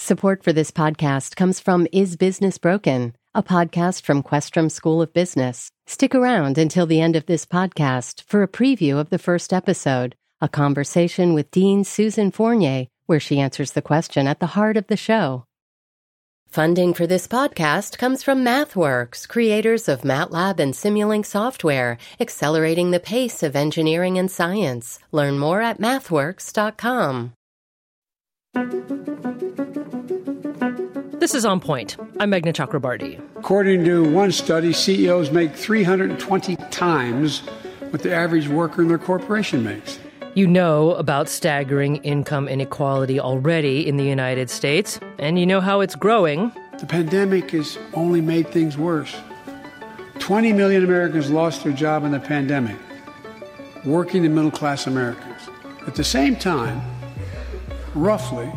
Support for this podcast comes from Is Business Broken, a podcast from Questrom School of Business. Stick around until the end of this podcast for a preview of the first episode, a conversation with Dean Susan Fournier, where she answers the question at the heart of the show. Funding for this podcast comes from MathWorks, creators of MATLAB and Simulink software, accelerating the pace of engineering and science. Learn more at mathworks.com. This is On Point. I'm Meghna Chakrabarty. According to one study, CEOs make 320 times what the average worker in their corporation makes. You know about staggering income inequality already in the United States, and you know how it's growing. The pandemic has only made things worse. 20 million Americans lost their job in the pandemic, working and middle-class Americans. At the same time, roughly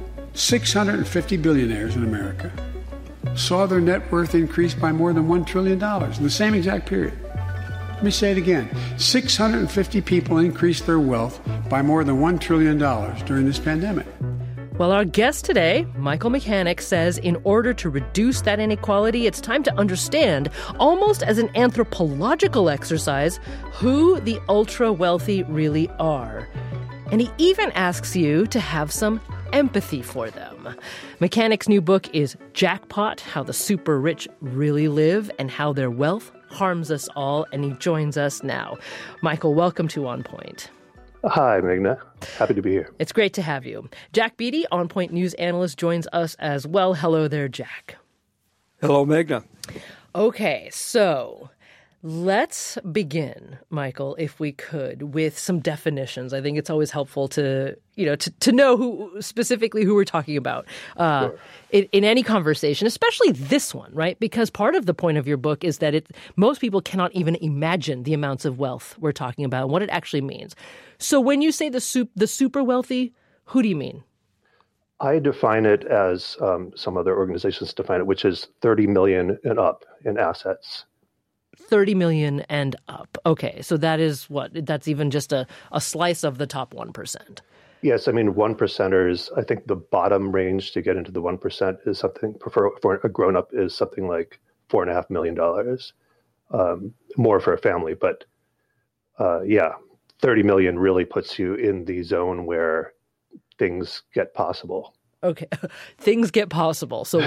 650 billionaires in America saw their net worth increase by more than $1 trillion in the same exact period. Let me say it again. 650 people increased their wealth by more than $1 trillion during this pandemic. Well, our guest today, Michael Mechanic, says in order to reduce that inequality, it's time to understand, almost as an anthropological exercise, who the ultra-wealthy really are. And he even asks you to have some empathy for them. Mechanic's new book is Jackpot: How the Super Rich Really Live and How Their Wealth Harms Us All, and he joins us now. Michael, welcome to On Point. Hi, Meghna. Happy to be here. It's great to have you. Jack Beatty, On Point news analyst, joins us as well. Hello there, Jack. Hello, Meghna. Okay, so let's begin, Michael, if we could, with some definitions. I think it's always helpful to know who we're talking about Sure. in any conversation, especially this one, right? Because part of the point of your book is that most people cannot even imagine the amounts of wealth we're talking about and what it actually means. So when you say the super wealthy, who do you mean? I define it as some other organizations define it, which is 30 million and up in assets. 30 million and up. Okay, so that is what? That's even just a slice of the top 1%. Yes, I mean, 1%ers, I think the bottom range to get into the 1% is something, for a grown-up, is something like $4.5 million, more for a family. But 30 million really puts you in the zone where things get possible. Okay, things get possible. So,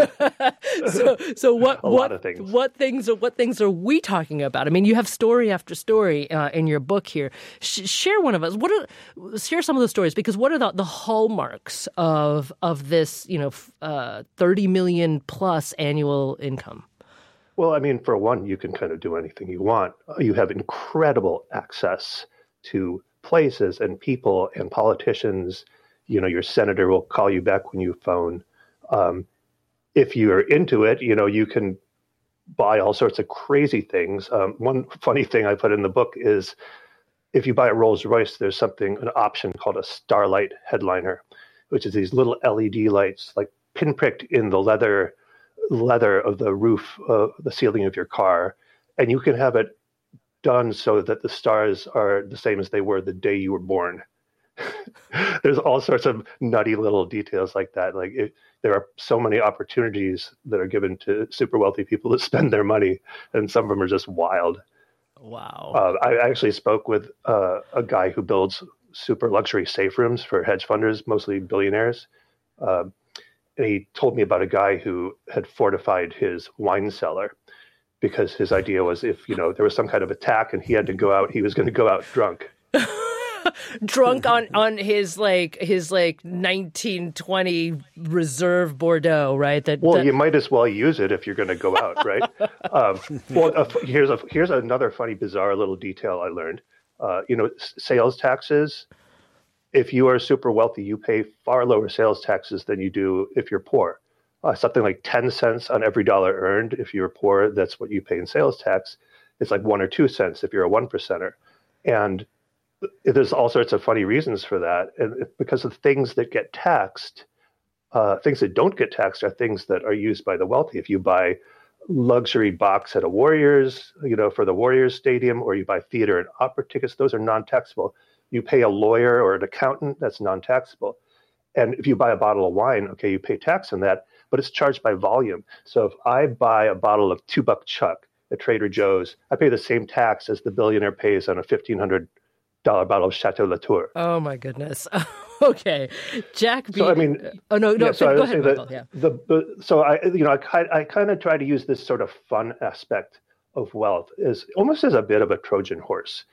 what things are we talking about? I mean, you have story after story in your book here. Share one of us. Share some of the stories, because what are the hallmarks of this 30 million plus annual income? Well, I mean, for one, you can kind of do anything you want. You have incredible access to places and people and politicians. Your senator will call you back when you phone. If you're into it, you can buy all sorts of crazy things. One funny thing I put in the book is if you buy a Rolls Royce, there's an option called a Starlight headliner, which is these little LED lights like pinpricked in the leather of the roof, the ceiling of your car. And you can have it done so that the stars are the same as they were the day you were born. There's all sorts of nutty little details like that. There are so many opportunities that are given to super wealthy people to spend their money, and some of them are just wild. Wow. I actually spoke with a guy who builds super luxury safe rooms for hedge funders, mostly billionaires. And he told me about a guy who had fortified his wine cellar because his idea was if there was some kind of attack and he had to go out, he was going to go out drunk. Drunk on his 1920 reserve Bordeaux, right? You might as well use it if you're going to go out, right? Here's another funny, bizarre little detail I learned. Sales taxes. If you are super wealthy, you pay far lower sales taxes than you do if you're poor. Something like 10 cents on every dollar earned. If you're poor, that's what you pay in sales tax. It's like 1 or 2 cents if you're a 1%er. And there's all sorts of funny reasons for that. And because of things that get taxed, things that don't get taxed are things that are used by the wealthy. If you buy luxury box at a Warriors, for the Warriors stadium, or you buy theater and opera tickets, those are non-taxable. You pay a lawyer or an accountant, that's non-taxable. And if you buy a bottle of wine, okay, you pay tax on that, but it's charged by volume. So if I buy a bottle of $2 Chuck at Trader Joe's, I pay the same tax as the billionaire pays on a $1,500 bottle of Chateau Latour. Oh my goodness. Okay, Jack. So I mean, oh no, yeah, so go ahead, Michael. Yeah. So I kind of try to use this sort of fun aspect of wealth as almost as a bit of a Trojan horse,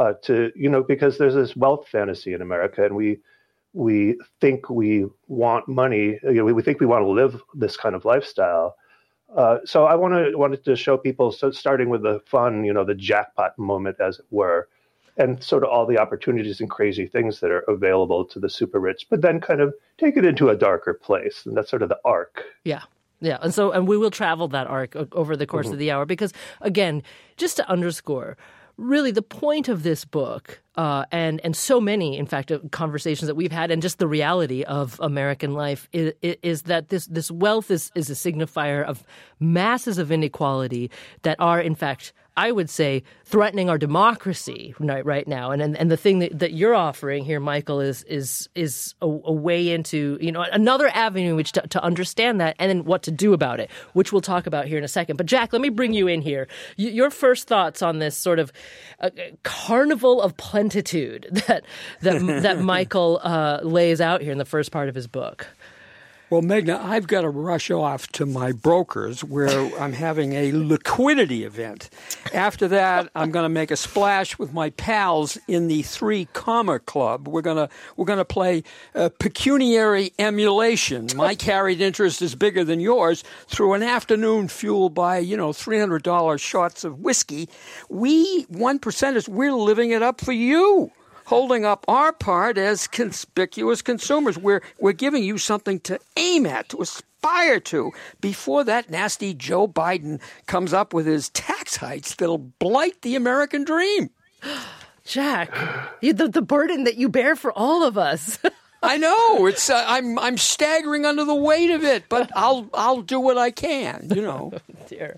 because there's this wealth fantasy in America, and we think we want money. We think we want to live this kind of lifestyle. So I wanted to show people, so starting with the fun, the jackpot moment, as it were, and sort of all the opportunities and crazy things that are available to the super rich, but then kind of take it into a darker place. And that's sort of the arc. Yeah. Yeah. And we will travel that arc over the course of the hour, because, again, just to underscore, really the point of this book, and so many, in fact, conversations that we've had, and just the reality of American life is that this wealth is a signifier of masses of inequality that are, in fact, I would say, threatening our democracy right now. And the thing that you're offering here, Michael, is a way into, another avenue in which to understand that, and then what to do about it, which we'll talk about here in a second. But Jack, let me bring you in here. Your first thoughts on this sort of carnival of plentitude that Michael lays out here in the first part of his book. Well, Meghna, I've got to rush off to my brokers where I'm having a liquidity event. After that, I'm going to make a splash with my pals in the 3 Comma Club. We're going to play pecuniary emulation. My carried interest is bigger than yours through an afternoon fueled by, $300 shots of whiskey. We 1%ers, we're living it up for you. Holding up our part as conspicuous consumers. We're giving you something to aim at, to aspire to, before that nasty Joe Biden comes up with his tax hikes that'll blight the American dream. Jack, the burden that you bear for all of us. I know it's. I'm staggering under the weight of it, but I'll do what I can. Oh, dear.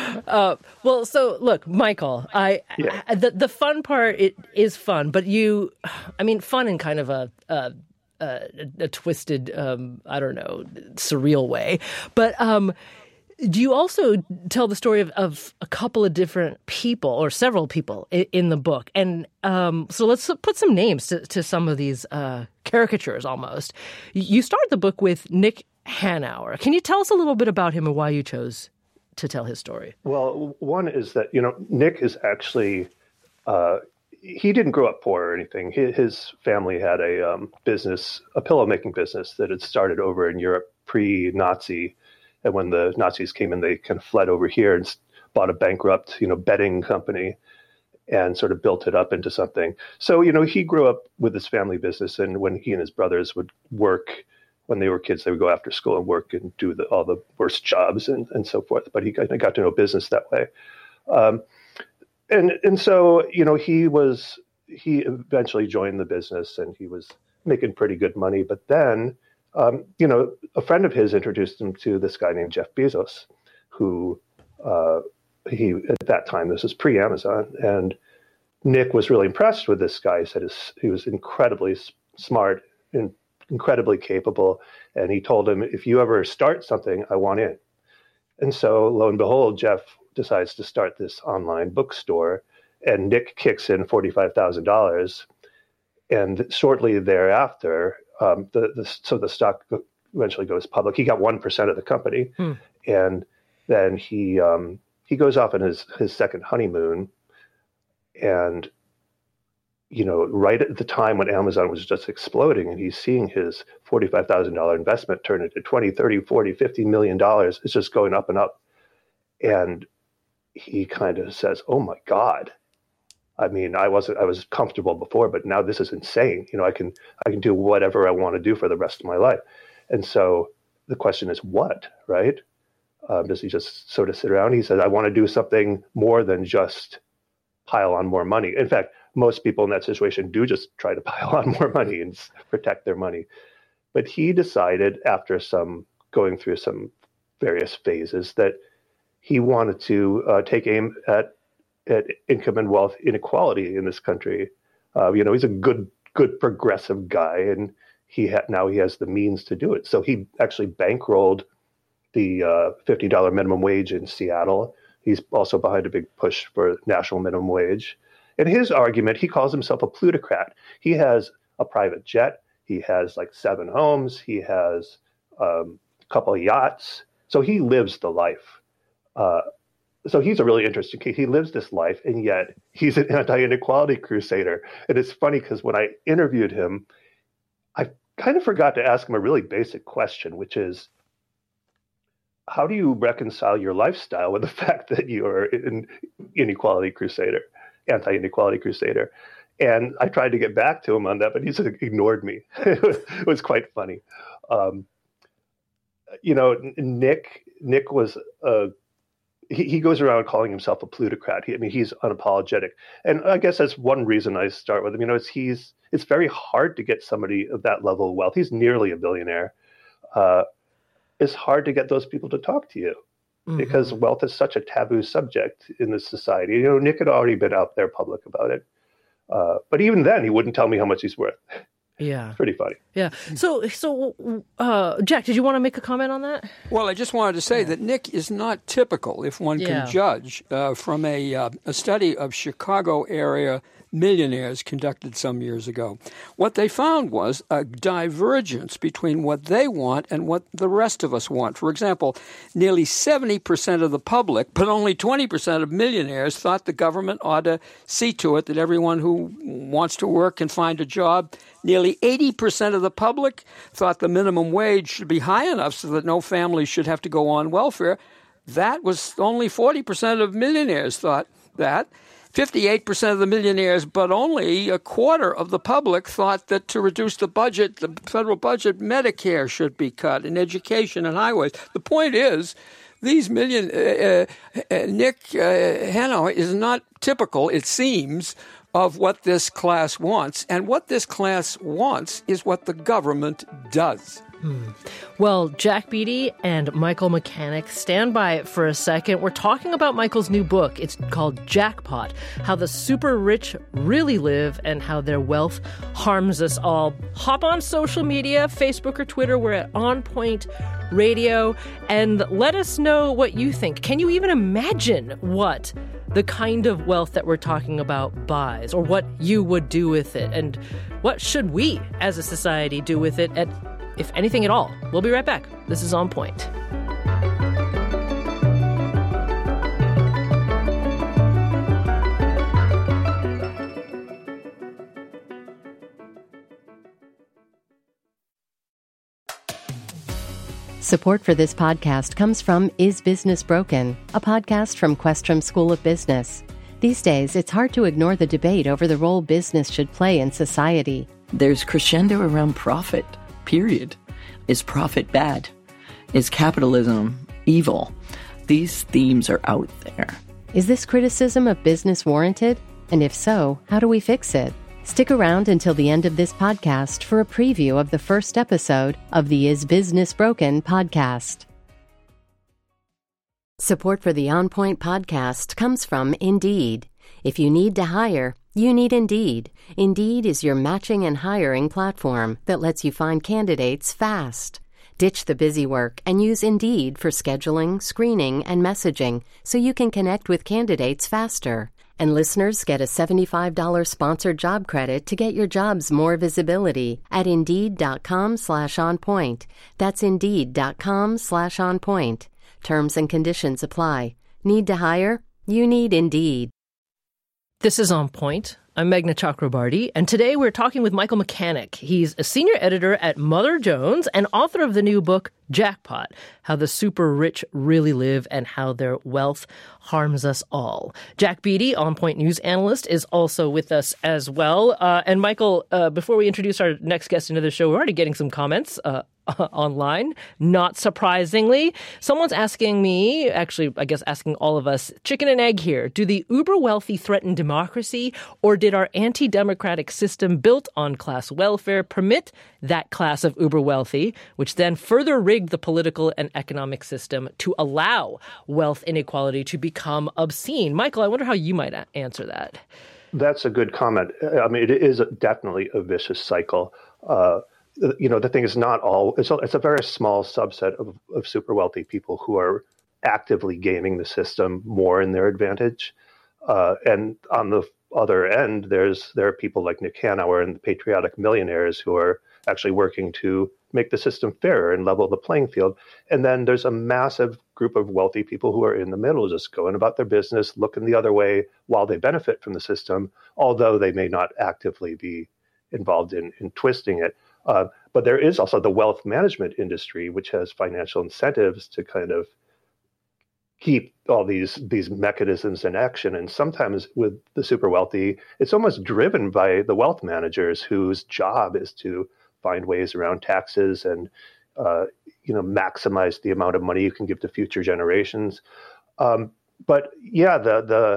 Well, so look, Michael. The fun part is fun, but fun in kind of a twisted, surreal way. But do you also tell the story of a couple of different people, or several people, in the book? And so let's put some names to some of these caricatures almost. You start the book with Nick Hanauer. Can you tell us a little bit about him and why you chose to tell his story? Well, one is that, Nick is actually, he didn't grow up poor or anything. His family had a business, a pillow-making business that had started over in Europe pre-Nazi. And when the Nazis came in, they kind of fled over here and bought a bankrupt, bedding company and sort of built it up into something. So, he grew up with his family business. And when he and his brothers would work, when they were kids, they would go after school and work and do all the worst jobs and so forth. But he kind of got to know business that way. And so, he eventually joined the business and he was making pretty good money. But then, a friend of his introduced him to this guy named Jeff Bezos, who he, at that time, this was pre-Amazon, and Nick was really impressed with this guy. He said he was incredibly smart and incredibly capable, and he told him, if you ever start something, I want in. And so, lo and behold, Jeff decides to start this online bookstore, and Nick kicks in $45,000, and shortly thereafter, the stock eventually goes public. He got 1% of the company, and then he goes off on his second honeymoon, and right at the time when Amazon was just exploding, and he's seeing his $45,000 investment turn into $20, $30, $40, $50 million. It's just going up and up, and he kind of says, "Oh my God." I mean, I was comfortable before, but now this is insane. I can do whatever I want to do for the rest of my life. And so the question is, what, right? Does he just sort of sit around? He says, I want to do something more than just pile on more money. In fact, most people in that situation do just try to pile on more money and protect their money. But he decided, after going through some various phases, that he wanted to take aim at income and wealth inequality in this country. He's a good progressive guy, and now he has the means to do it. So he actually bankrolled the $50 minimum wage in Seattle. He's also behind a big push for national minimum wage. In his argument, he calls himself a plutocrat. He has a private jet. He has like 7 homes. He has a couple of yachts. So he lives the life. So he's a really interesting case. He lives this life, and yet he's an anti-inequality crusader. And it's funny because when I interviewed him, I kind of forgot to ask him a really basic question, which is, how do you reconcile your lifestyle with the fact that you're an anti-inequality crusader? And I tried to get back to him on that, but he just ignored me. It was quite funny. Nick was he goes around calling himself a plutocrat. He's unapologetic, and I guess that's one reason I start with him. It's very hard to get somebody of that level of wealth. He's nearly a billionaire. It's hard to get those people to talk to you because wealth is such a taboo subject in this society. Nick had already been out there public about it, but even then, he wouldn't tell me how much he's worth. Yeah. It's pretty funny. Yeah. So, Jack, did you want to make a comment on that? Well, I just wanted to say that Nick is not typical, if one can judge, from a study of Chicago area millionaires conducted some years ago. What they found was a divergence between what they want and what the rest of us want. For example, nearly 70% of the public, but only 20% of millionaires thought the government ought to see to it that everyone who wants to work can find a job. Nearly 80% of the public thought the minimum wage should be high enough so that no family should have to go on welfare. That was only 40% of millionaires thought that. 58% of the millionaires, but only a quarter of the public thought that to reduce the budget, the federal budget, Medicare should be cut, and education and highways. The point is, these Nick Hanna is not typical, it seems, of what this class wants. And what this class wants is what the government does. Well, Jack Beatty and Michael Mechanic, stand by for a second. We're talking about Michael's new book. It's called Jackpot, How the Super Rich Really Live and How Their Wealth Harms Us All. Hop on social media, Facebook or Twitter. We're at On Point Radio, and let us know what you think. Can you even imagine what the kind of wealth that we're talking about buys, or what you would do with it? And what should we as a society do with it, if anything at all? We'll be right back. This is On Point. Support for this podcast comes from Is Business Broken?, a podcast from Questrom School of Business. These days, it's hard to ignore the debate over the role business should play in society. There's crescendo around profit, period. Is profit bad? Is capitalism evil? These themes are out there. Is this criticism of business warranted? And if so, how do we fix it? Stick around until the end of this podcast for a preview of the first episode of the Is Business Broken podcast. Support for the On Point podcast comes from Indeed. If you need to hire, you need Indeed. Indeed is your matching and hiring platform that lets you find candidates fast. Ditch the busy work and use Indeed for scheduling, screening, and messaging so you can connect with candidates faster. And listeners get a $75 sponsored job credit to get your jobs more visibility at Indeed.com/onpoint. That's Indeed.com/onpoint. Terms and conditions apply. Need to hire? You need Indeed. This is On Point. I'm Meghna Chakrabarty, and today we're talking with Michael Mechanic. He's a senior editor at Mother Jones and author of the new book, Jackpot, How the Super Rich Really Live and How Their Wealth Harms Us All. Jack Beatty, On Point news analyst, is also with us as well. And Michael, before we introduce our next guest into the show, we're already getting some comments online, not surprisingly. Someone's asking me, actually, I guess asking all of us, chicken and egg here. Do the uber wealthy threaten democracy, or did our anti-democratic system built on class welfare permit that class of uber wealthy, which then further rigged the political and economic system to allow wealth inequality to become obscene? Michael, I wonder how you might answer that. That's a good comment. I mean, it is definitely a vicious cycle. the thing is not all, it's a very small subset of super wealthy people who are actively gaming the system more in their advantage. And on the other end, there are people like Nick Hanauer and the patriotic millionaires who are actually working to make the system fairer and level the playing field. And then there's a massive group of wealthy people who are in the middle, just going about their business, looking the other way while they benefit from the system, although they may not actively be involved in twisting it. But there is also the wealth management industry, which has financial incentives to kind of keep all these mechanisms in action. And sometimes with the super wealthy, it's almost driven by the wealth managers whose job is to find ways around taxes and maximize the amount of money you can give to future generations. But yeah,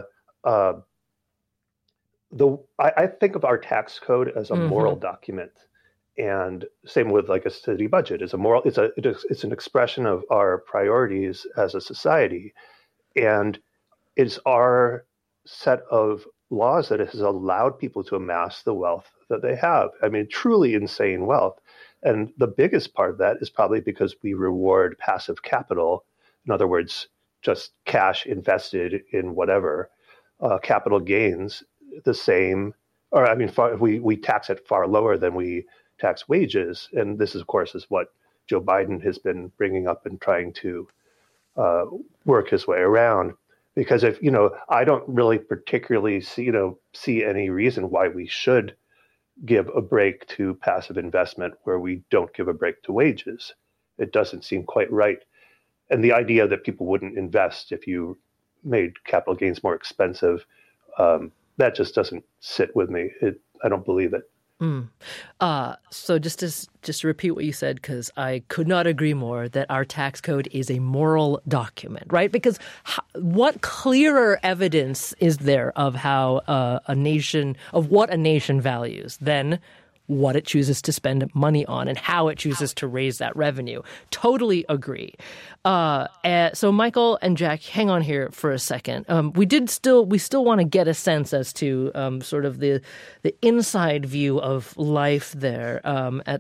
I think of our tax code as a moral document, and same with like a city budget is a moral. It's an expression of our priorities as a society, and it's our set of laws that has allowed people to amass the wealth that they have. I mean, truly insane wealth. And the biggest part of that is probably because we reward passive capital. In other words, just cash invested in whatever, capital gains the same, or I mean, we tax it far lower than we tax wages. And this, of course, is what Joe Biden has been bringing up and trying to work his way around. Because if, I don't really particularly see any reason why we should give a break to passive investment where we don't give a break to wages. It doesn't seem quite right. And the idea that people wouldn't invest if you made capital gains more expensive, that just doesn't sit with me. I don't believe it. So just to repeat what you said, because I could not agree more that our tax code is a moral document, right? Because what clearer evidence is there of how what a nation values than what it chooses to spend money on and how it chooses to raise that revenue? Totally agree. So Michael and Jack, hang on here for a second. We still want to get a sense as to sort of the inside view of life there at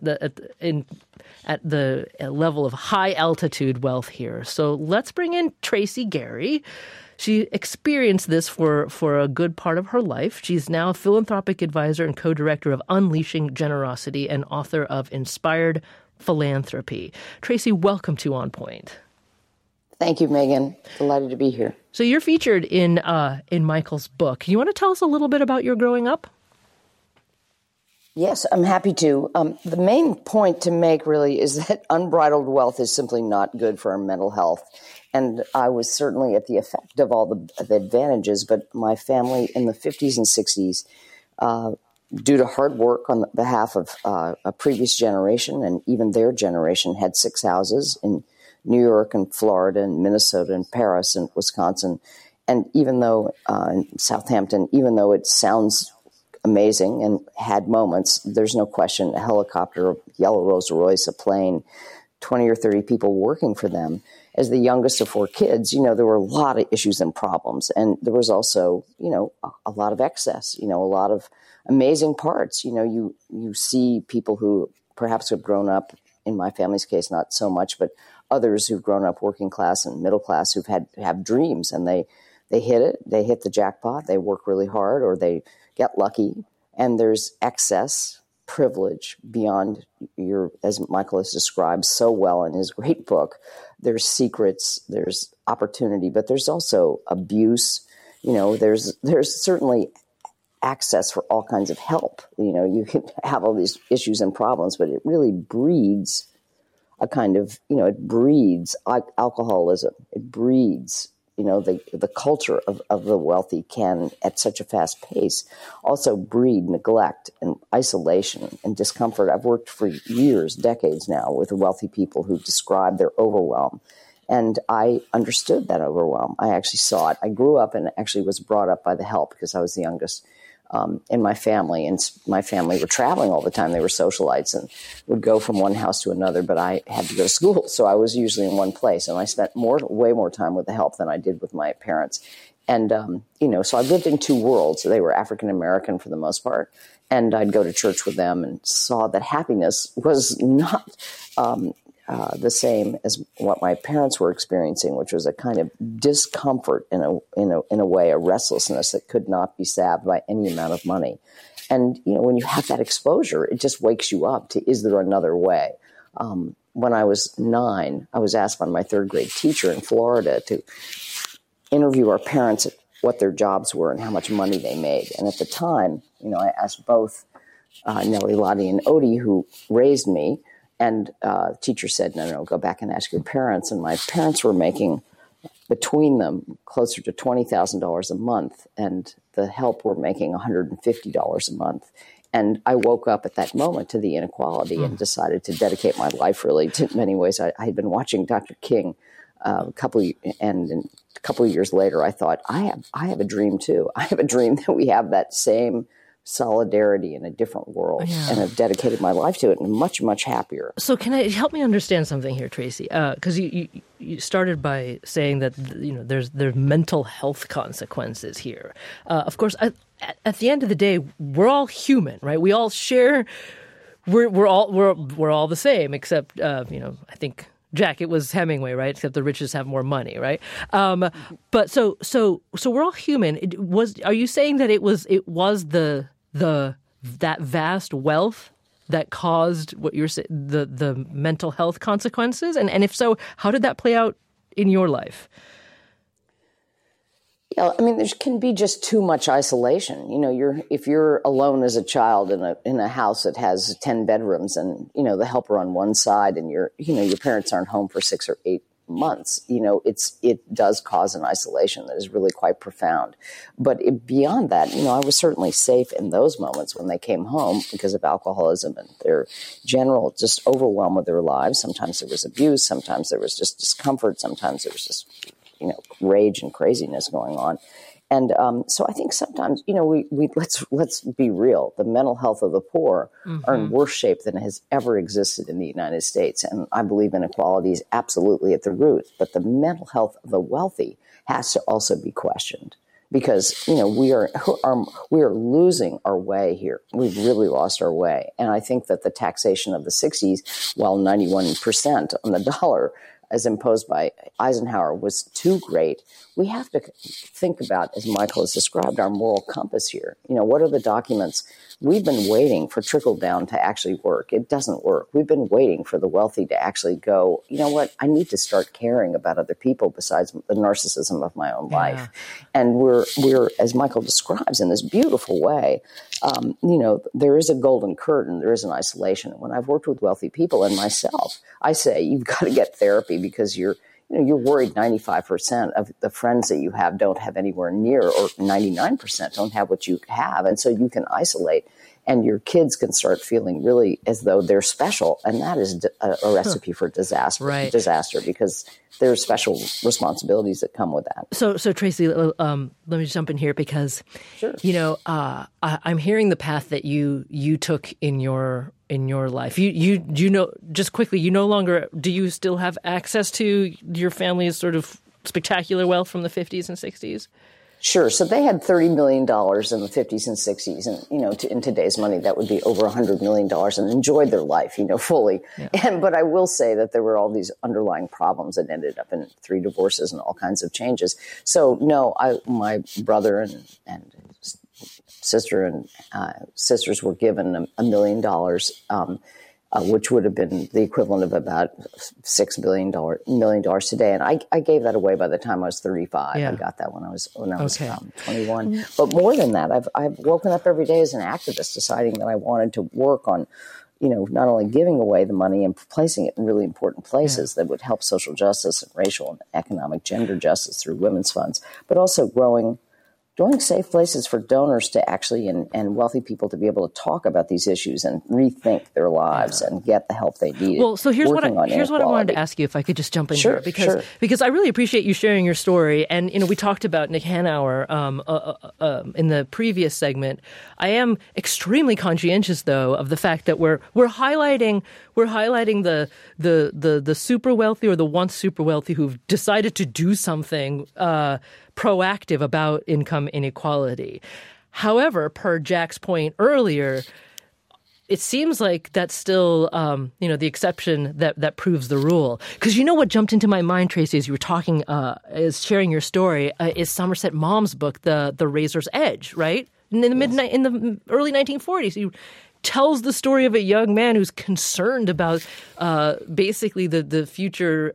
the level of high altitude wealth here. So let's bring in Tracy Gary. She experienced this for a good part of her life. She's now a philanthropic advisor and co-director of Unleashing Generosity and author of Inspired Philanthropy. Tracy, welcome to On Point. Thank you, Megan. Delighted to be here. So you're featured in Michael's book. You want to tell us a little bit about your growing up? Yes, I'm happy to. The main point to make really is that unbridled wealth is simply not good for our mental health. And I was certainly at the effect of all the advantages, but my family in the 50s and 60s, due to hard work on behalf of a previous generation and even their generation, had 6 houses in New York and Florida and Minnesota and Paris and Wisconsin. And even though in Southampton, even though it sounds amazing and had moments, there's no question a helicopter, a yellow Rolls-Royce, a plane, 20 or 30 people working for them. As the youngest of 4 kids, there were a lot of issues and problems. And there was also, a lot of excess, a lot of amazing parts. You see people who perhaps have grown up, in my family's case, not so much, but others who've grown up working class and middle class who've have dreams, and they hit it, they hit the jackpot, they work really hard, or they get lucky, and there's excess privilege beyond as Michael has described so well in his great book. There's secrets, there's opportunity, but there's also abuse. There's certainly access for all kinds of help. You can have all these issues and problems, but it really breeds a kind of, it breeds alcoholism. It breeds, the culture of the wealthy can, at such a fast pace, also breed neglect and isolation and discomfort. I've worked for years, decades now, with wealthy people who describe their overwhelm. And I understood that overwhelm. I actually saw it. I grew up and actually was brought up by the help because I was the youngest in my family, and my family were traveling all the time. They were socialites and would go from one house to another, but I had to go to school. So I was usually in one place, and I spent way more time with the help than I did with my parents. And, so I lived in 2 worlds. They were African-American for the most part, And I'd go to church with them and saw that happiness was not the same as what my parents were experiencing, which was a kind of discomfort in a way, a restlessness that could not be salved by any amount of money. And when you have that exposure, it just wakes you up to, is there another way? When I was 9, I was asked by my 3rd grade teacher in Florida to interview our parents at what their jobs were and how much money they made. And at the time, I asked both Nellie, Lottie, and Odie, who raised me, and the teacher said, no, go back and ask your parents. And my parents were making, between them, closer to $20,000 a month, and the help were making $150 a month. And I woke up at that moment to the inequality and decided to dedicate my life really to many ways. I had been watching Dr. King a couple of years later, I thought, I have a dream too. I have a dream that we have that same solidarity in a different world, and I've dedicated my life to it and I'm much, much happier. So can I help me understand something here, Tracy? Because you started by saying that there's mental health consequences here. Of course, at the end of the day, we're all human, right? We all share. We're all the same, except I think, Jack, it was Hemingway, right? Except the richest have more money, right? But so we're all human. Are you saying that it was that vast wealth that caused what you're saying, the mental health consequences? And if so, how did that play out in your life? Yeah, I mean, there can be just too much isolation. If you're alone as a child in a house that has 10 bedrooms, and the helper on one side, and your parents aren't home for 6 or 8 months, it does cause an isolation that is really quite profound. But beyond that, I was certainly safe in those moments when they came home because of alcoholism and their general just overwhelm of their lives. Sometimes there was abuse, sometimes there was just discomfort, sometimes there was just rage and craziness going on. And so I think sometimes, we let's be real. The mental health of the poor are in worse shape than has ever existed in the United States. And I believe inequality is absolutely at the root. But the mental health of the wealthy has to also be questioned, because, we are losing our way here. We've really lost our way. And I think that the taxation of the 60s, while 91% on the dollar, as imposed by Eisenhower, was too great, we have to think about, as Michael has described, our moral compass here. What are the documents? We've been waiting for trickle down to actually work. It doesn't work. We've been waiting for the wealthy to actually go, you know what, I need to start caring about other people besides the narcissism of my own life. And we're, as Michael describes in this beautiful way, there is a golden curtain, there is an isolation. And when I've worked with wealthy people and myself, I say, you've got to get therapy, because you're worried 95% of the friends that you have don't have anywhere near, or 99% don't have what you have. And so you can isolate, and your kids can start feeling really as though they're special. And that is a recipe for disaster, because there are special responsibilities that come with that. So Tracy, let me jump in here, because, I'm hearing the path that you took in your life. Just quickly, do you still have access to your family's sort of spectacular wealth from the 50s and 60s? Sure. So they had $30 million in the 50s and 60s. And, in today's money, that would be over $100 million, and enjoyed their life, fully. Yeah. But I will say that there were all these underlying problems that ended up in 3 divorces and all kinds of changes. So, no, my brother and sister and sisters were given $1 million, which would have been the equivalent of about $6 million today. And I gave that away by the time I was 35. Yeah. I got that when I was 21. But more than that, I've woken up every day as an activist, deciding that I wanted to work on, not only giving away the money and placing it in really important places that would help social justice and racial and economic gender justice through women's funds, but also growing safe places for donors to actually and wealthy people to be able to talk about these issues and rethink their lives and get the help they need. Well, so here's what I wanted to ask you, if I could just jump in here, because I really appreciate you sharing your story. And we talked about Nick Hanauer in the previous segment. I am extremely conscientious, though, of the fact that we're highlighting the super wealthy, or the once super wealthy, who've decided to do something proactive about income inequality. However, per Jack's point earlier, it seems like that's still, the exception that proves the rule. Because you know what jumped into my mind, Tracy, as you were talking, is sharing your story, is Somerset Maugham's book, The Razor's Edge, right? In the early 1940s, he tells the story of a young man who's concerned about basically the future,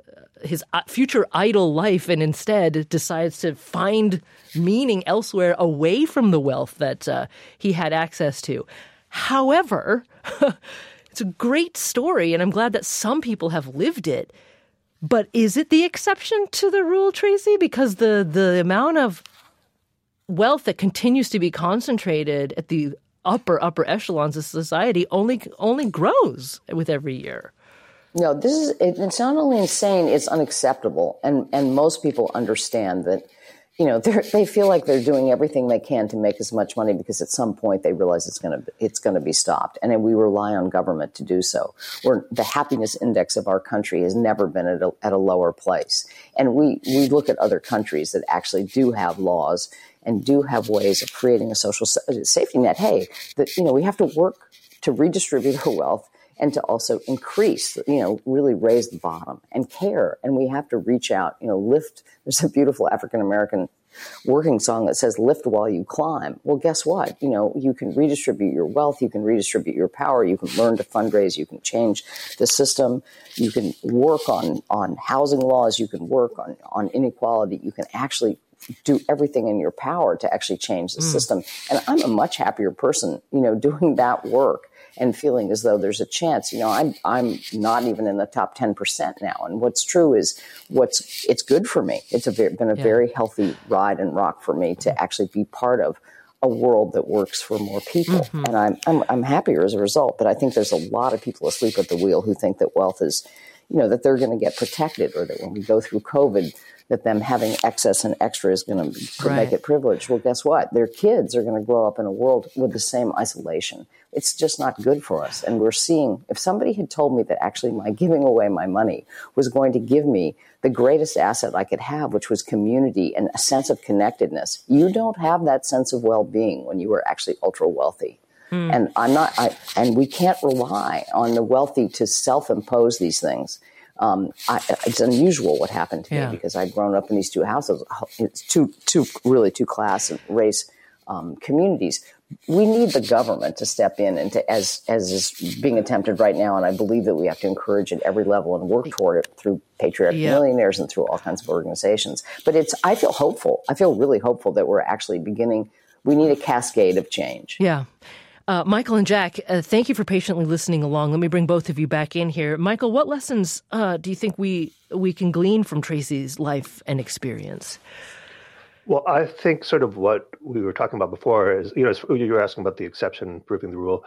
his future idle life, and instead decides to find meaning elsewhere away from the wealth that he had access to. However, it's a great story, and I'm glad that some people have lived it. But is it the exception to the rule, Tracy? Because the amount of wealth that continues to be concentrated at the upper echelons of society only grows with every year. No, it's not only insane, it's unacceptable. And most people understand that, they feel like they're doing everything they can to make as much money because at some point they realize it's going to be stopped. And then we rely on government to do so. The happiness index of our country has never been at a lower place. And we look at other countries that actually do have laws and do have ways of creating a social safety net. Hey, we have to work to redistribute our wealth and to also increase, really raise the bottom and care. And we have to reach out, lift. There's a beautiful African-American working song that says, lift while you climb. Well, guess what? You can redistribute your wealth. You can redistribute your power. You can learn to fundraise. You can change the system. You can work on housing laws. You can work on inequality. You can actually do everything in your power to actually change the system. And I'm a much happier person, doing that work and feeling as though there's a chance. I'm not even in the top 10% now. And what's true is it's good for me. It's been a very healthy ride and rock for me to actually be part of a world that works for more people. And I'm happier as a result. But I think there's a lot of people asleep at the wheel who think that wealth is, that they're going to get protected, or that when we go through COVID, that them having excess and extra is going to make it privileged. Well, guess what? Their kids are going to grow up in a world with the same isolation. It's just not good for us. And we're seeing, if somebody had told me that actually my giving away my money was going to give me the greatest asset I could have, which was community and a sense of connectedness, you don't have that sense of well-being when you are actually ultra wealthy. And and we can't rely on the wealthy to self-impose these things. It's unusual what happened to me because I'd grown up in these two houses. It's two class and race communities. We need the government to step in and to, as is being attempted right now, and I believe that we have to encourage at every level and work toward it through Patriarch Millionaires and through all kinds of organizations. But I feel hopeful. I feel really hopeful that we're actually beginning. We need a cascade of change. Yeah. Michael and Jack, thank you for patiently listening along. Let me bring both of you back in here. Michael, what lessons do you think we can glean from Tracy's life and experience? Well, I think sort of what we were talking about before is, you were asking about the exception proving the rule.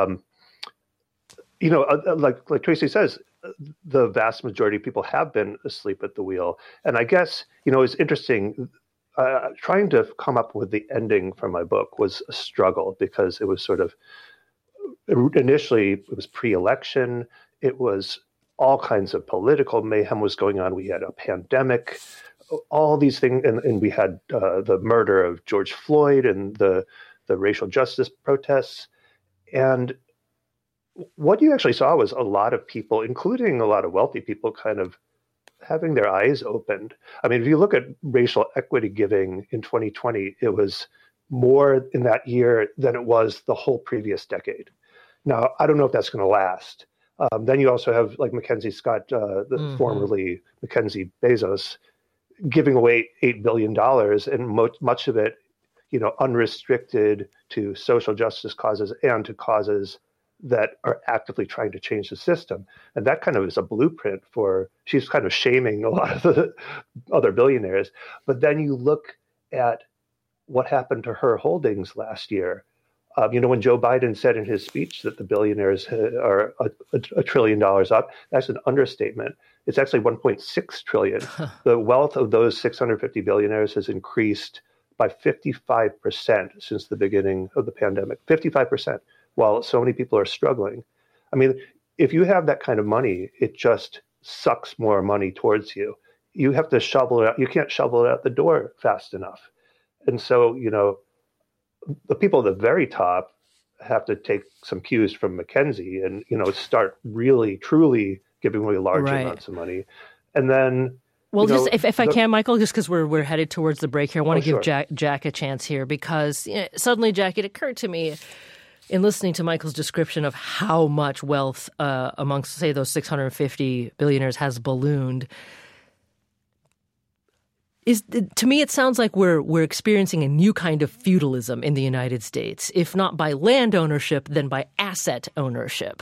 Like Tracy says, the vast majority of people have been asleep at the wheel. And I guess, it's interesting. Trying to come up with the ending for my book was a struggle because it was sort of initially it was pre-election. It was all kinds of political mayhem was going on. We had a pandemic, all these things, and we had the murder of George Floyd and the racial justice protests. And what you actually saw was a lot of people, including a lot of wealthy people, kind of having their eyes opened. I mean, if you look at racial equity giving in 2020, it was more in that year than it was the whole previous decade. Now, I don't know if that's going to last. Then you also have like Mackenzie Scott, formerly Mackenzie Bezos, giving away $8 billion and much of it, unrestricted to social justice causes and to causes that are actively trying to change the system. And that kind of is a blueprint she's kind of shaming a lot of the other billionaires. But then you look at what happened to her holdings last year. When Joe Biden said in his speech that the billionaires are $1 trillion up, that's an understatement. It's actually 1.6 trillion. The wealth of those 650 billionaires has increased by 55% since the beginning of the pandemic, 55%. While so many people are struggling. I mean, if you have that kind of money, it just sucks more money towards you. You have to shovel it out. You can't shovel it out the door fast enough. And so, the people at the very top have to take some cues from McKinsey and, start really, truly giving away large amounts of money. And then, well, just if I can, Michael, just because we're headed towards the break here, I want to give Jack a chance here because suddenly, Jack, it occurred to me in listening to Michael's description of how much wealth amongst, say, those 650 billionaires has ballooned. To me, it sounds like we're experiencing a new kind of feudalism in the United States, if not by land ownership, then by asset ownership.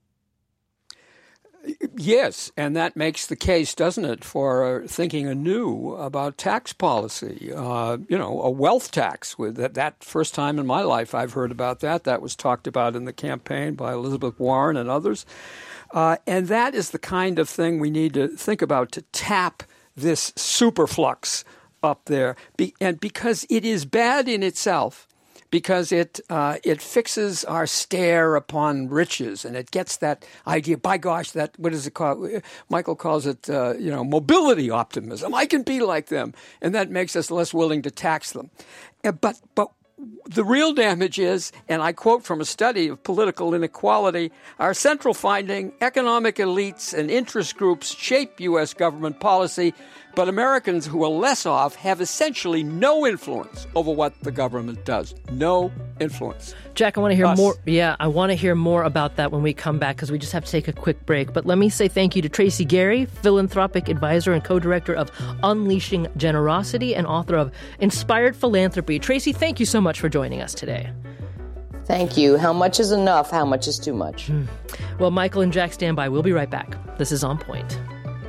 Yes, and that makes the case, doesn't it, for thinking anew about tax policy. A wealth tax. That first time in my life I've heard about that. That was talked about in the campaign by Elizabeth Warren and others. And that is the kind of thing we need to think about to tap this superflux up there. And because it is bad in itself, because it fixes our stare upon riches, and it gets that idea. By gosh, that what is it called? Michael calls it mobility optimism. I can be like them, and that makes us less willing to tax them. But the real damage is, and I quote from a study of political inequality, our central finding: economic elites and interest groups shape U.S. government policy, but Americans who are less off have essentially no influence over what the government does. No influence. Jack, I want to hear more. Yeah, I want to hear more about that when we come back because we just have to take a quick break. But let me say thank you to Tracy Gary, philanthropic advisor and co-director of Unleashing Generosity and author of Inspired Philanthropy. Tracy, thank you so much for joining us today. Thank you. How much is enough? How much is too much? Well, Michael and Jack, stand by. We'll be right back. This is On Point.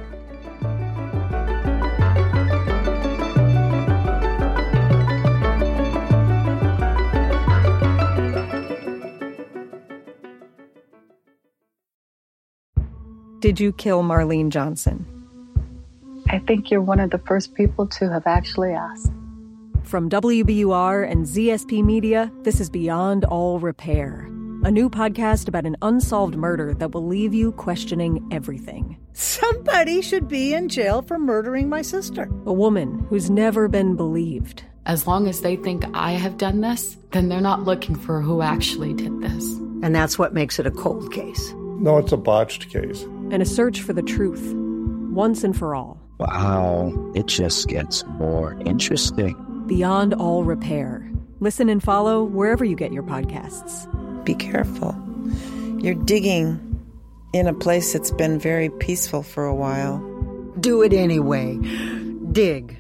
Did you kill Marlene Johnson? I think you're one of the first people to have actually asked. From WBUR and ZSP Media, this is Beyond All Repair, a new podcast about an unsolved murder that will leave you questioning everything. Somebody should be in jail for murdering my sister. A woman who's never been believed. As long as they think I have done this, then they're not looking for who actually did this. And that's what makes it a cold case. No, it's a botched case. And a search for the truth, once and for all. Wow, it just gets more interesting. Beyond All Repair. Listen and follow wherever you get your podcasts. Be careful. You're digging in a place that's been very peaceful for a while. Do it anyway. Dig.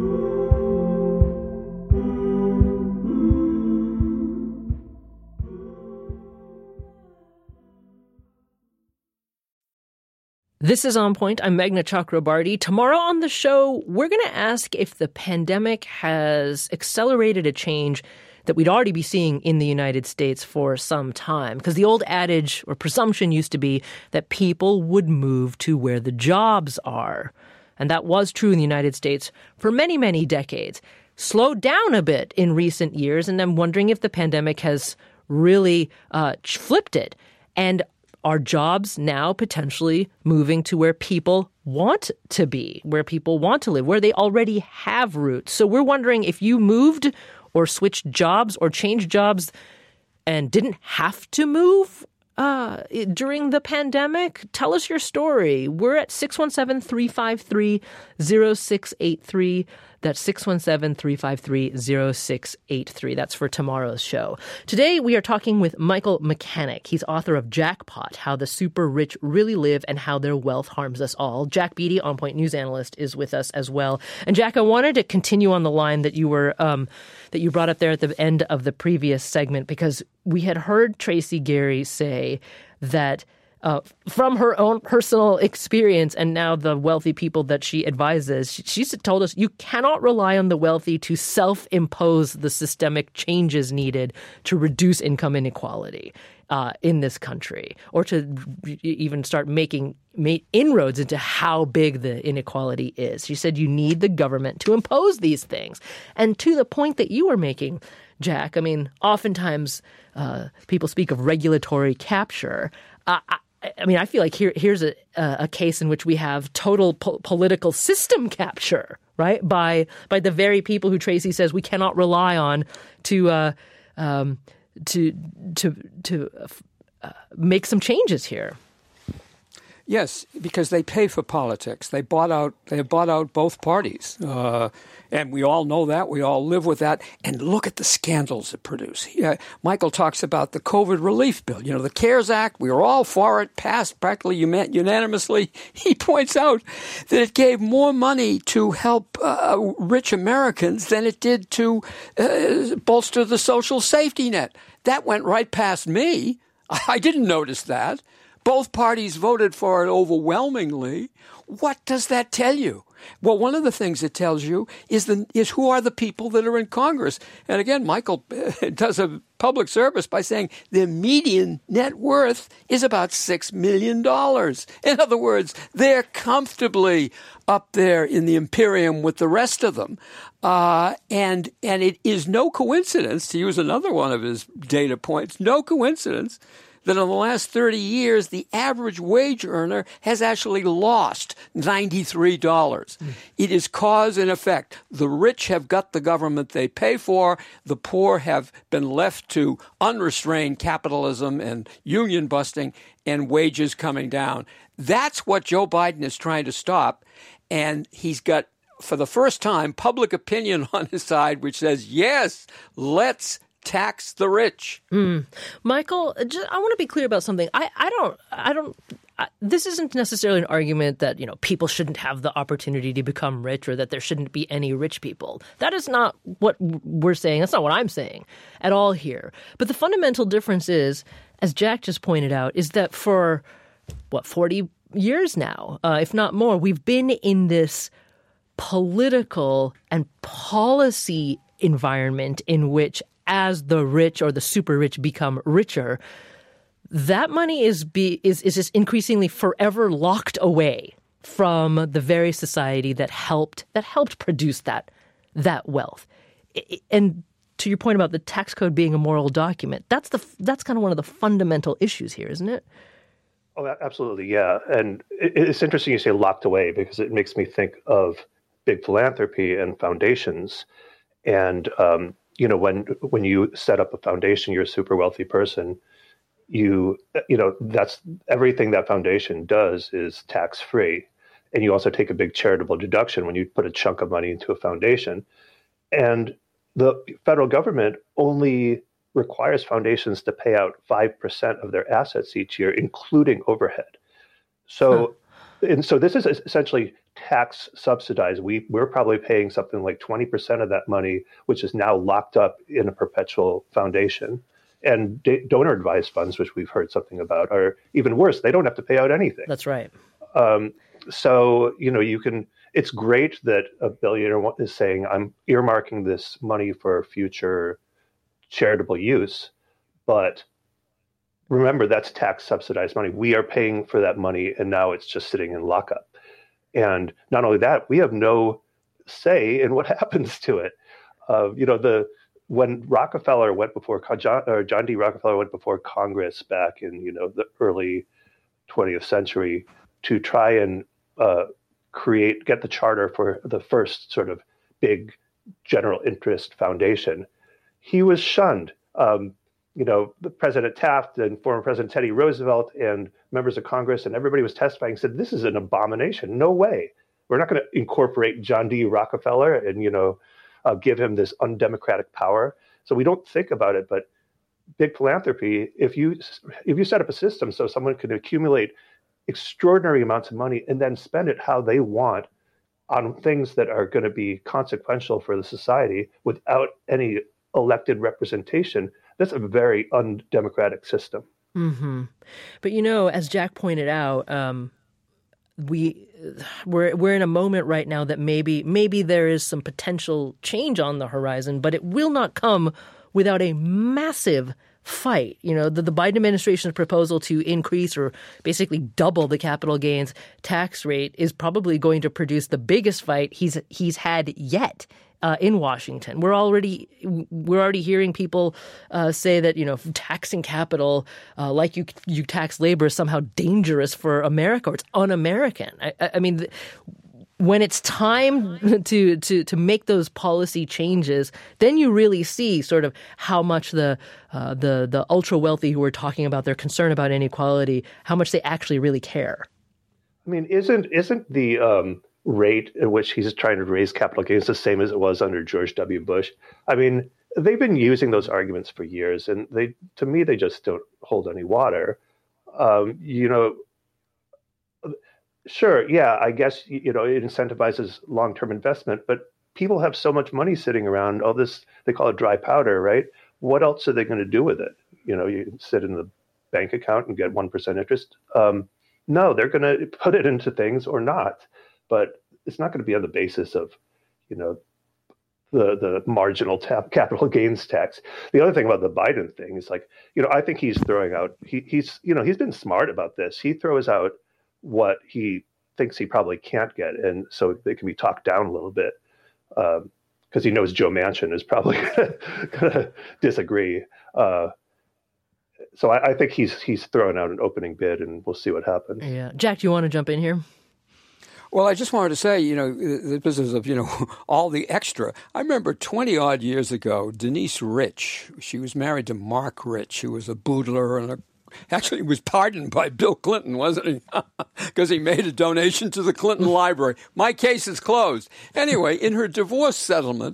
This is On Point. I'm Meghna Chakrabarty. Tomorrow on the show, we're going to ask if the pandemic has accelerated a change that we'd already be seeing in the United States for some time. Because the old adage or presumption used to be that people would move to where the jobs are. And that was true in the United States for many, many decades. Slowed down a bit in recent years, and I'm wondering if the pandemic has really flipped it. And are jobs now potentially moving to where people want to be, where people want to live, where they already have roots? So we're wondering if you moved or switched jobs or changed jobs and didn't have to move during the pandemic. Tell us your story. We're at 617-353-0683. That's 617-353-0683. That's for tomorrow's show. Today, we are talking with Michael Mechanic. He's author of Jackpot, How the Super Rich Really Live and How Their Wealth Harms Us All. Jack Beatty, On Point news analyst, is with us as well. And Jack, I wanted to continue on the line that you were that you brought up there at the end of the previous segment, because we had heard Tracy Gary say that from her own personal experience and now the wealthy people that she advises, she told us you cannot rely on the wealthy to self-impose the systemic changes needed to reduce income inequality in this country, or to even start making inroads into how big the inequality is. She said you need the government to impose these things. And to the point that you were making, Jack, I mean, oftentimes people speak of regulatory capture. I mean, I feel like here's a case in which we have total political system capture, right? By the very people who Tracy says we cannot rely on to make some changes here. Yes, because they pay for politics. They have bought out both parties. And we all know that. We all live with that. And look at the scandals it produced. Michael talks about the COVID relief bill. The CARES Act, we were all for it, passed practically unanimously. He points out that it gave more money to help rich Americans than it did to bolster the social safety net. That went right past me. I didn't notice that. Both parties voted for it overwhelmingly. What does that tell you? Well, one of the things it tells you is who are the people that are in Congress. And again, Michael does a public service by saying their median net worth is about $6 million. In other words, they're comfortably up there in the imperium with the rest of them. And it is no coincidence, to use another one of his data points, no coincidence that in the last 30 years, the average wage earner has actually lost $93. It is cause and effect. The rich have got the government they pay for. The poor have been left to unrestrained capitalism and union busting and wages coming down. That's what Joe Biden is trying to stop. And he's got, for the first time, public opinion on his side, which says, yes, let's tax the rich. Michael, I want to be clear about something. This isn't necessarily an argument that, people shouldn't have the opportunity to become rich or that there shouldn't be any rich people. That is not what we're saying. That's not what I'm saying at all here. But the fundamental difference is, as Jack just pointed out, is that for, 40 years now, if not more, we've been in this political and policy environment in which, as the rich or the super rich become richer, that money is just increasingly forever locked away from the very society that helped produce that wealth. And to your point about the tax code being a moral document, that's kind of one of the fundamental issues here, isn't it? Oh, absolutely, yeah. And it's interesting you say locked away, because it makes me think of big philanthropy and foundations. And when you set up a foundation, you're a super wealthy person. That's everything that foundation does is tax free, and you also take a big charitable deduction when you put a chunk of money into a foundation. And the federal government only requires foundations to pay out 5% of their assets each year, including overhead. So this is essentially tax subsidized. We're probably paying something like 20% of that money, which is now locked up in a perpetual foundation. And donor advised funds, which we've heard something about, are even worse. They don't have to pay out anything. That's right. So it's great that a billionaire is saying, I'm earmarking this money for future charitable use, but remember, that's tax subsidized money. We are paying for that money, and now it's just sitting in lockup. And not only that, we have no say in what happens to it. When Rockefeller went before John D. Rockefeller went before Congress back in the early 20th century to try and get the charter for the first sort of big general interest foundation, he was shunned. President Taft and former President Teddy Roosevelt and members of Congress and everybody was testifying, said, this is an abomination. No way. We're not going to incorporate John D. Rockefeller and, give him this undemocratic power. So we don't think about it. But big philanthropy, if you set up a system so someone can accumulate extraordinary amounts of money and then spend it how they want on things that are going to be consequential for the society without any elected representation, that's a very undemocratic system. Mm-hmm. But as Jack pointed out, we're in a moment right now that maybe there is some potential change on the horizon, but it will not come without a massive fight. The Biden administration's proposal to increase or basically double the capital gains tax rate is probably going to produce the biggest fight he's had yet. In Washington, we're already hearing people say that taxing capital like you tax labor is somehow dangerous for America or it's un-American. I mean, when it's time to make those policy changes, then you really see sort of how much the ultra wealthy who are talking about their concern about inequality, how much they actually really care. I mean, isn't the rate at which he's trying to raise capital gains the same as it was under George W. Bush? I mean, they've been using those arguments for years, and to me they just don't hold any water. Sure, yeah, I guess, it incentivizes long-term investment, but people have so much money sitting around, all this, they call it dry powder, right? What else are they going to do with it? You sit in the bank account and get 1% interest. No, they're going to put it into things or not, but it's not going to be on the basis of, the marginal capital gains tax. The other thing about the Biden thing is I think he's throwing out, he's been smart about this. He throws out what he thinks he probably can't get, and so they can be talked down a little bit because he knows Joe Manchin is probably going to disagree. So I think he's throwing out an opening bid, and we'll see what happens. Yeah, Jack, do you want to jump in here? Well, I just wanted to say, the business of, all the extra. I remember 20-odd years ago, Denise Rich, she was married to Mark Rich, who was a boodler and actually was pardoned by Bill Clinton, wasn't he? Because he made a donation to the Clinton Library. My case is closed. Anyway, in her divorce settlement,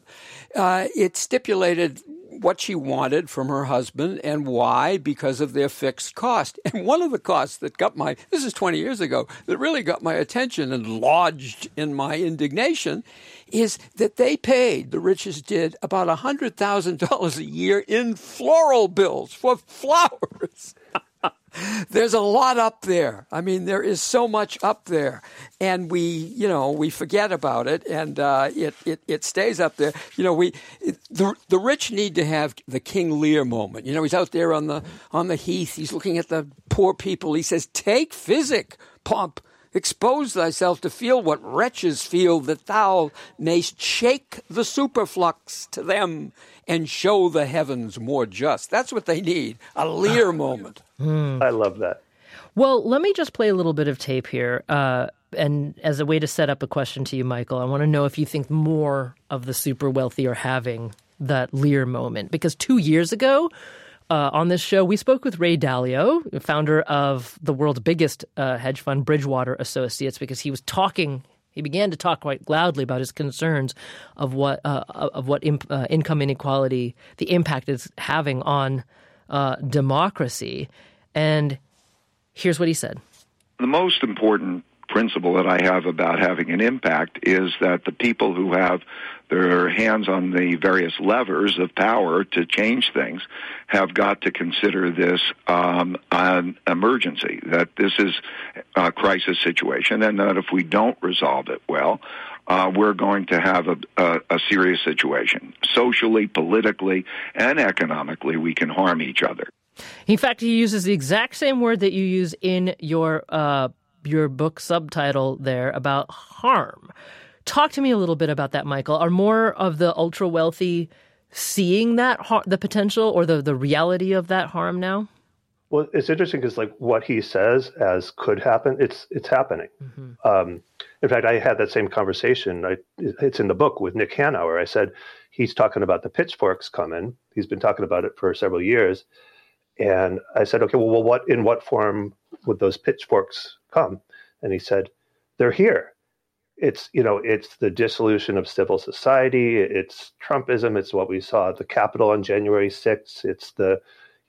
it stipulated what she wanted from her husband and why, because of their fixed cost. And one of the costs that this is 20 years ago, that really got my attention and lodged in my indignation is that they paid, the Riches did, about $100,000 a year in floral bills for flowers. There's a lot up there. I mean, there is so much up there, and we forget about it, and it stays up there. The rich need to have the King Lear moment. He's out there on the heath. He's looking at the poor people. He says, "Take physic, pomp. Expose thyself to feel what wretches feel, that thou mayst shake the superflux to them and show the heavens more just." That's what they need, a Lear moment. I love that. Well, let me just play a little bit of tape here. And as a way to set up a question to you, Michael, I want to know if you think more of the super wealthy are having that Lear moment. Because 2 years ago, on this show, we spoke with Ray Dalio, founder of the world's biggest hedge fund, Bridgewater Associates, because he began to talk quite loudly about his concerns of what income inequality, the impact it's having on democracy. And here's what he said. The most important principle that I have about having an impact is that the people who have their hands on the various levers of power to change things have got to consider this an emergency, that this is a crisis situation, and that if we don't resolve it well, we're going to have a serious situation. Socially, politically, and economically, we can harm each other. In fact, he uses the exact same word that you use in your book subtitle there about harm. Talk to me a little bit about that, Michael. Are more of the ultra-wealthy seeing that the potential or the reality of that harm now? Well, it's interesting because what he says as could happen, it's happening. Mm-hmm. In fact, I had that same conversation. It's in the book with Nick Hanauer. I said, he's talking about the pitchforks coming. He's been talking about it for several years. And I said, okay, well, in what form would those pitchforks come? And he said, they're here. It's the dissolution of civil society. It's Trumpism. It's what we saw at the Capitol on January 6th. It's the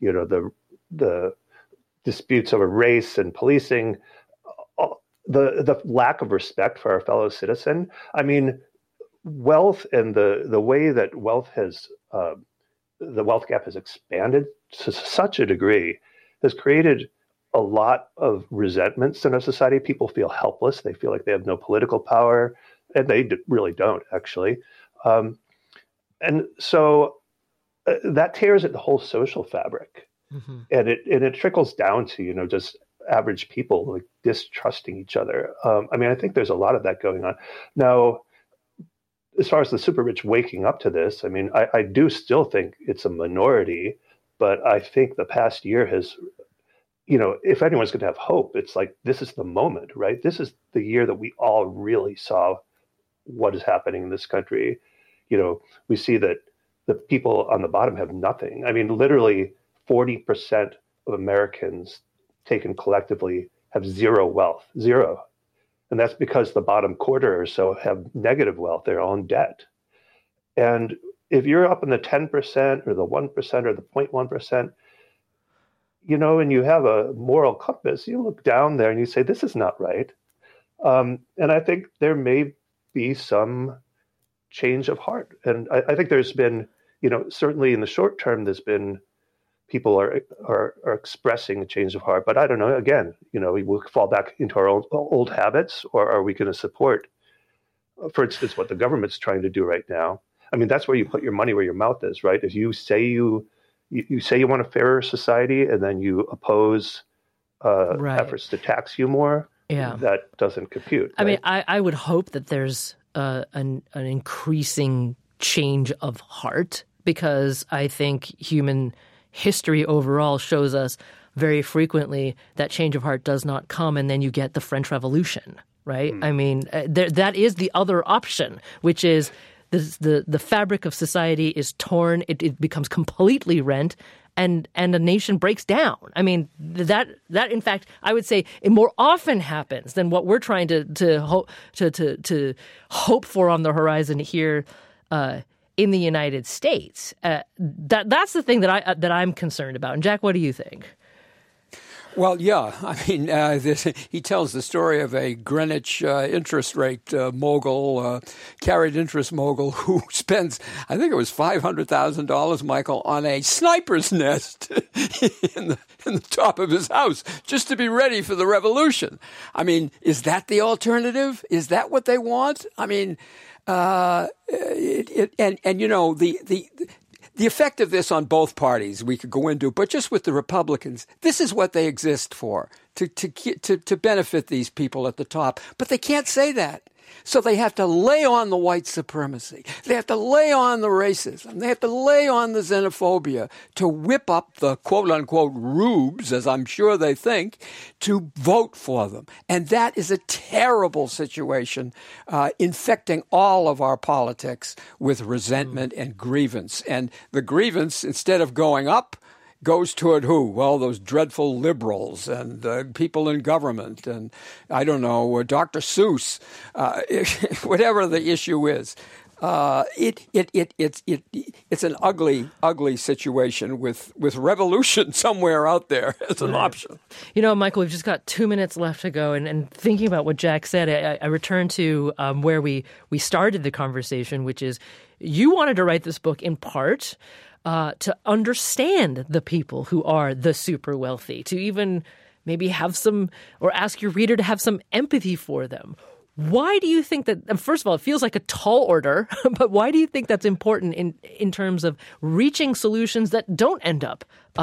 disputes over race and policing, the lack of respect for our fellow citizen. I mean, wealth and the way that wealth has, the wealth gap has expanded to such a degree has created a lot of resentments in our society. People feel helpless. They feel like they have no political power, and they really don't, actually. And so that tears at the whole social fabric. Mm-hmm. And it trickles down to, just average people distrusting each other. I think there's a lot of that going on. Now, as far as the super rich waking up to this, I do still think it's a minority, but I think the past year has, if anyone's going to have hope, it's this is the moment, right? This is the year that we all really saw what is happening in this country, we see that the people on the bottom have nothing. I mean, literally 40% of Americans taken collectively have zero wealth, zero. And that's because the bottom quarter or so have negative wealth. They're all in debt. And if you're up in the 10% or the 1% or the 0.1%, and you have a moral compass, you look down there and you say, this is not right. And I think there may be some change of heart. And I think there's been, certainly in the short term, there's been people are expressing a change of heart. But I don't know, again, we will fall back into our old habits, or are we going to support, for instance, what the government's trying to do right now? I mean, that's where you put your money where your mouth is, right? If you say you say you want a fairer society and then you oppose efforts to tax you more, that doesn't compute. I mean, I would hope that there's an increasing change of heart, because I think human history overall shows us very frequently that change of heart does not come and then you get the French Revolution, right? I mean, that is the other option, which is the fabric of society is torn. It becomes completely rent, and a nation breaks down. I mean, that in fact, I would say it more often happens than what we're trying to hope for on the horizon here in the United States. That's the thing that I'm concerned about. And Jack, what do you think? Well, yeah. I mean, he tells the story of a Greenwich interest rate mogul, carried interest mogul, who spends, I think it was $500,000, Michael, on a sniper's nest in the top of his house, just to be ready for the revolution. I mean, is that the alternative? Is that what they want? I mean, the effect of this on both parties we could go into, but just with the Republicans, this is what they exist for, to benefit these people at the top. But they can't say that. So they have to lay on the white supremacy. They have to lay on the racism. They have to lay on the xenophobia to whip up the quote-unquote rubes, as I'm sure they think, to vote for them. And that is a terrible situation, infecting all of our politics with resentment and grievance. And the grievance, instead of going up, goes toward who? Well, those dreadful liberals and people in government and, I don't know, Dr. Seuss, whatever the issue is. It's an ugly situation with revolution somewhere out there as an option. Michael, we've just got 2 minutes left to go. And thinking about what Jack said, I return to where we started the conversation, which is you wanted to write this book in part to understand the people who are the super wealthy, to even maybe have some, or ask your reader to have some empathy for them. Why do you think that, first of all, it feels like a tall order, but why do you think that's important in terms of reaching solutions that don't end up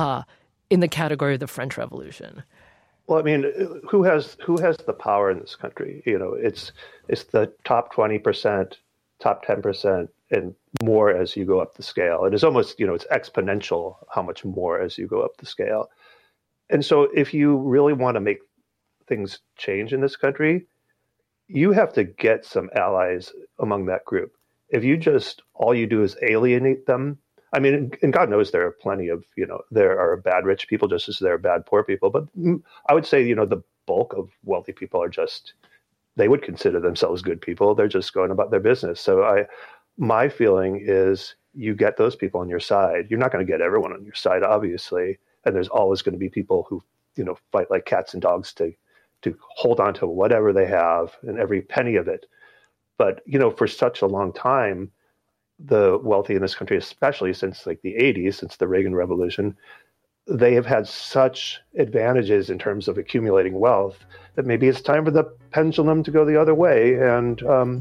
in the category of the French Revolution? Well, I mean, who has the power in this country? It's the top 20%, top 10%, and more as you go up the scale. And it's almost, it's exponential how much more as you go up the scale. And so if you really want to make things change in this country, you have to get some allies among that group. If you all you do is alienate them, I mean, and God knows there are plenty of, there are bad rich people just as there are bad poor people. But I would say, the bulk of wealthy people are they would consider themselves good people. They're just going about their business. So my feeling is you get those people on your side. You're not going to get everyone on your side, obviously. And there's always going to be people who, fight like cats and dogs to hold on to whatever they have and every penny of it. But, for such a long time, the wealthy in this country, especially since the 80s, since the Reagan Revolution, they have had such advantages in terms of accumulating wealth that maybe it's time for the pendulum to go the other way. And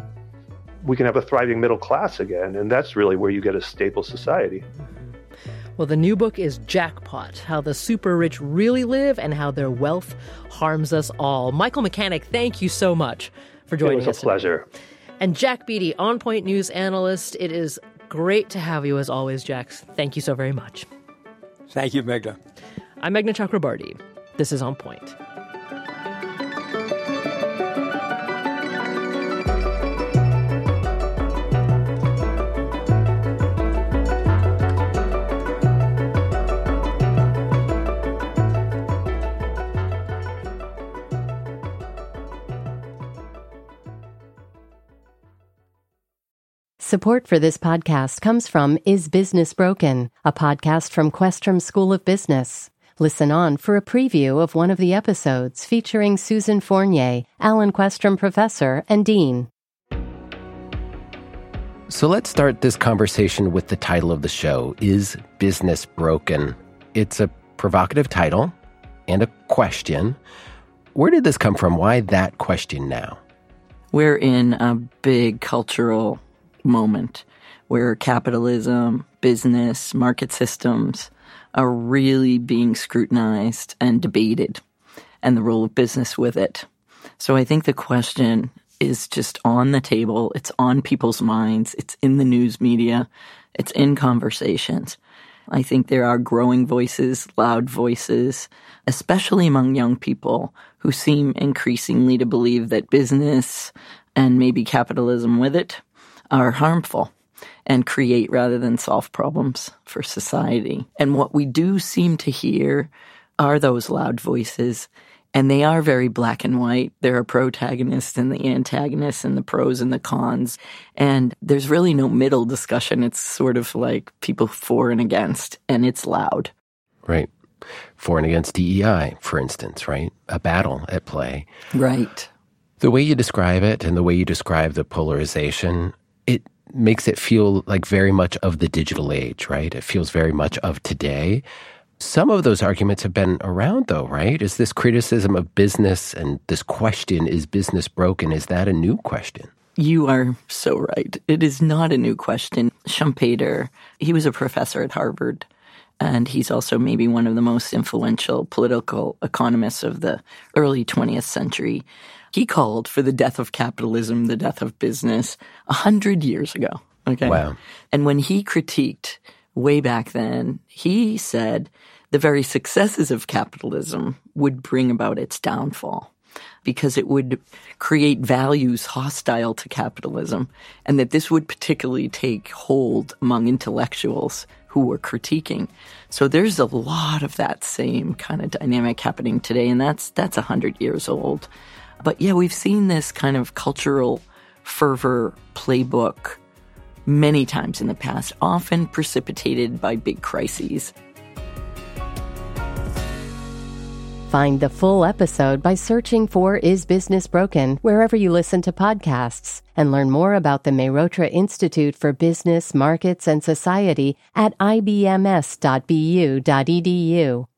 we can have a thriving middle class again. And that's really where you get a stable society. Well, the new book is Jackpot, How the Super Rich Really Live and How Their Wealth Harms Us All. Michael Mechanic, thank you so much for joining us. It was a pleasure. And Jack Beatty, On Point News analyst. It is great to have you as always, Jack. Thank you so very much. Thank you, Meghna. I'm Meghna Chakrabarty. This is On Point. Support for this podcast comes from Is Business Broken, a podcast from Questrom School of Business. Listen on for a preview of one of the episodes featuring Susan Fournier, Alan Questrom Professor and Dean. So let's start this conversation with the title of the show, Is Business Broken? It's a provocative title and a question. Where did this come from? Why that question now? We're in a big cultural moment where capitalism, business, market systems are really being scrutinized and debated, and the role of business with it. So I think the question is just on the table. It's on people's minds. It's in the news media. It's in conversations. I think there are growing voices, loud voices, especially among young people who seem increasingly to believe that business and maybe capitalism with it are harmful and create rather than solve problems for society. And what we do seem to hear are those loud voices, and they are very black and white. There are protagonists and the antagonists and the pros and the cons, and there's really no middle discussion. It's sort of like people for and against, and it's loud. Right. For and against DEI, for instance, right? A battle at play. Right. The way you describe it and the way you describe the polarization, it makes it feel like very much of the digital age, right? It feels very much of today. Some of those arguments have been around, though, right? Is this criticism of business and this question, is business broken, is that a new question? You are so right. It is not a new question. Schumpeter, he was a professor at Harvard, and he's also maybe one of the most influential political economists of the early 20th century. He called for the death of capitalism, the death of business, 100 years ago. Okay. Wow. And when he critiqued way back then, he said the very successes of capitalism would bring about its downfall because it would create values hostile to capitalism, and that this would particularly take hold among intellectuals who were critiquing. So there's a lot of that same kind of dynamic happening today, and that's 100 years old. But yeah, we've seen this kind of cultural fervor playbook many times in the past, often precipitated by big crises. Find the full episode by searching for Is Business Broken wherever you listen to podcasts, and learn more about the Mehrotra Institute for Business, Markets, and Society at ibms.bu.edu.